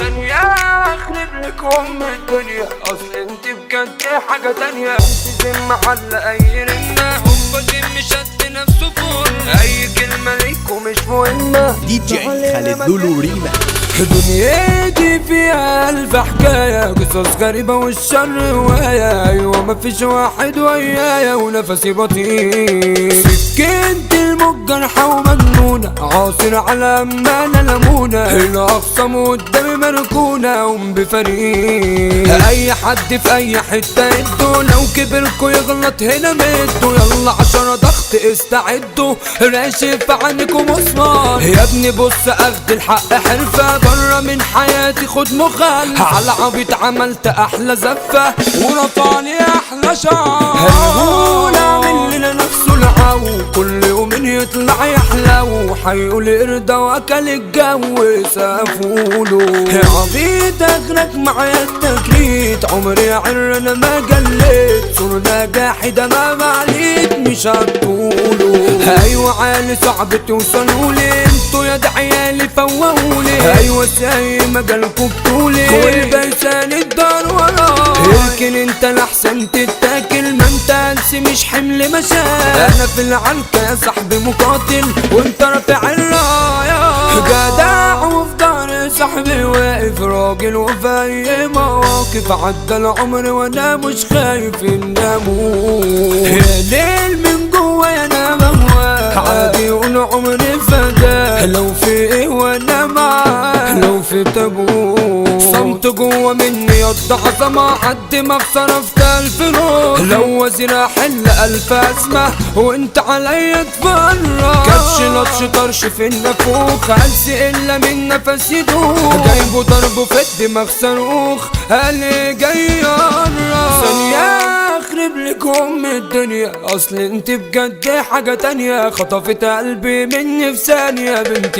ثانية اخرب لك الدنيا، اصل انت بجد حاجة تانية. زي معلق اي رنة، هوبا زي شد نفسه فورنا، اي كلمة ليكوا مش مهمة. دي جي خالد لولو ريما. دنيتي فيها ألف حكاية، قصص غريبة والشر هواية. أيوة مفيش واحد ويايا ونفسي بطيء، سكنت الموج جرحة ومجنونة، عاصر على أمانة لمونة، الأخصام قدامي مركونة قوم بفريق. أي حد في أي حتة يدوا، لو كبركوا يغلط هنا مدوا، يلا 10 ضغط استعدوا، راشف عنكم مسمار. يا ابني بص أخد الحق حرفة، برا من حياتي خد مخالفة، على عبيط عملت أحلى زفة ورفعني أحلى شعر. هيقول أعمل لنا نفسه العو، كل يوم يطلع يحلو، حيقول ارضى وأكل الجو سافوله. يا عبيط أغرق معايا التكريت، عمري عر أنا ما جليت، صورة نجاحي ده ما معليت مش هتقوله. أيوة عالي صعب توصلولي، انتوا يا عيالي فوقولي. أيوة زي مجالكوا بطولي، والبرسان الدار وراه. يمكن انت الأحسن تتاكل، ما انت أنسي مش حمل مشاكل. أنا في العنكة يا صاحبي مقاتل، وانت رافع الراية جدع، وفي ظهري صاحبي واقف راجل، وفي أي مواقف عدى العمر وأنا مش خايف إن أموت. يا ليل من جوا يا أنا بهواك، عادي يقول عمري فداك، لو في إيه وأنا معاك، لو في تابوت صمت جوا مني يض عظمة، حد ما صرفت 1000 روح، لو وزير أحل 1000 أزمة وأنت عليا تفرج. كبش لطش طرش في النافوخ، هلس إلا من نفس يدوخ، جايبه ضربه في الدماغ صاروخ، قالي جاي يقرب. ثانية اخرب لكم الدنيا، اصل انت بجد حاجة تانية، خطفت قلبي مني في ثانية. بنتي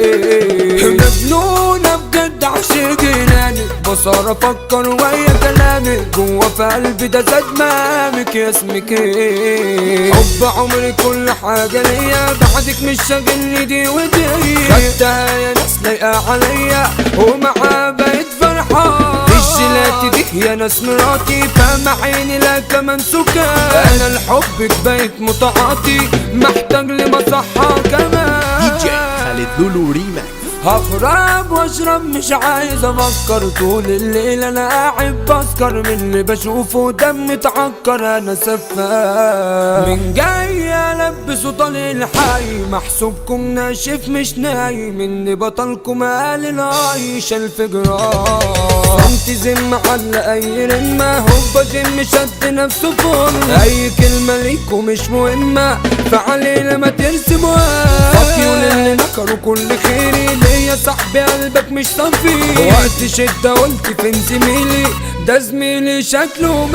ليه مجنونة بجد عشق جناني، بصار افكر ويا كلامي، جوا في قلبي ده زاد مامك يا اسمك ايه. حب عمري كل حاجة ليا، بعدك مش شاغلني دي ودي، خدتها يا ناس لايقة عليا ومعاه بقيت فرحان. الجيلاتي دي يا ناس مراتي، فاهمة عيني لا كمان سكان، انا لحبك بقيت متعاطي، محتاج لمصحة كمان. دي جي خالد لولو ريما. هخرب واشرب مش عايز افكر، طول الليل انا قاعد بسكر، من اللي بشوفه دم متعكر، انا سفاح من جاي البس وطالع الحي، محسوبكم ناشف مش نايم، اني بطلكم قال العيش الفجران. انت زم معلق اي رمة، هوبا جيم شد نفسه فرن، اي كلمة ليكوا مش مهمة، فعلينا ما ترسموها. فاكيو للي نكروا كل خيري، يا صاحبي قلبك مش صفي، وقت شدة قلت فين زميلي، ده زميلي شكله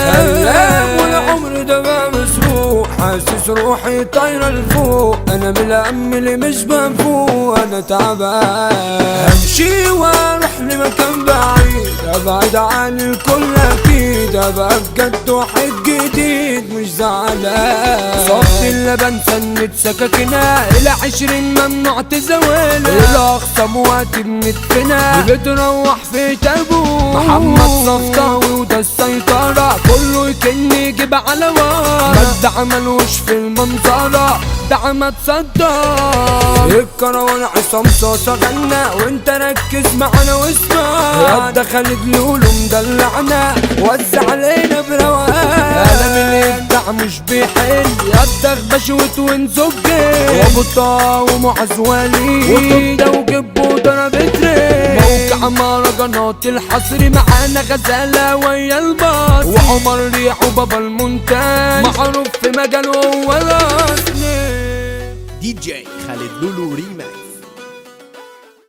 مجال، والعمر ده بقى مسروق، حاسس روحي طايرة لفوق، انا من الهم اللي مش بفوق، انا تعبان همشي واروح لمكان بعيد، ابعد عن الكل اكيد، ابقى بجد واحد جديد مش زعلان. صفت اللبن سنة سكاكنا، ال20 ممنوع تزاولها، الاخصام وقت بنتفنا، بتروح في تابوت. محمد صفطاوي وده السيطرة، كله يكني يجيب على ورا، ما عملوش في المنظرة، ده عمل صدام. الكروان عصام صوصة غنى، وانت ركز معانا واسمع، ده خالد لولو مدلعنا، وزع علينا بروقان، انا من الابداع مش بيحل، يدخ بشوت ونزجل، وابو طه ومعز وليد، وطب وجبه ضربت ريل، موقع مهرجانات الحصري، معانا غزالة ويا الباص، وعمر ريح وبابا المونتاج، معروف في مجاله هو الأصلي. دي جي خالد لولو ريما.